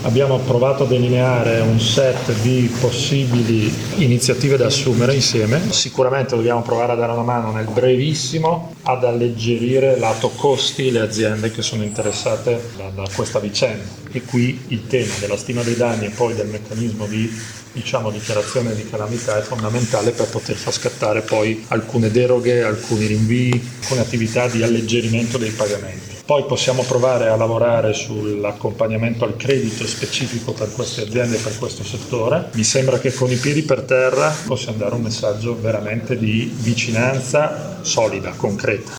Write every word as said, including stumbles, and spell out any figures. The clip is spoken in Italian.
Abbiamo provato a delineare un set di possibili iniziative da assumere insieme. Sicuramente dobbiamo provare a dare una mano nel brevissimo ad alleggerire lato costi le aziende che sono interessate da, da questa vicenda. E qui il tema della stima dei danni e poi del meccanismo di diciamo dichiarazione di calamità è fondamentale per poter far scattare poi alcune deroghe, alcuni rinvii, alcune attività di alleggerimento dei pagamenti. Poi possiamo provare a lavorare sull'accompagnamento al credito specifico per queste aziende e per questo settore. Mi sembra che con i piedi per terra possiamo dare un messaggio veramente di vicinanza solida, concreta.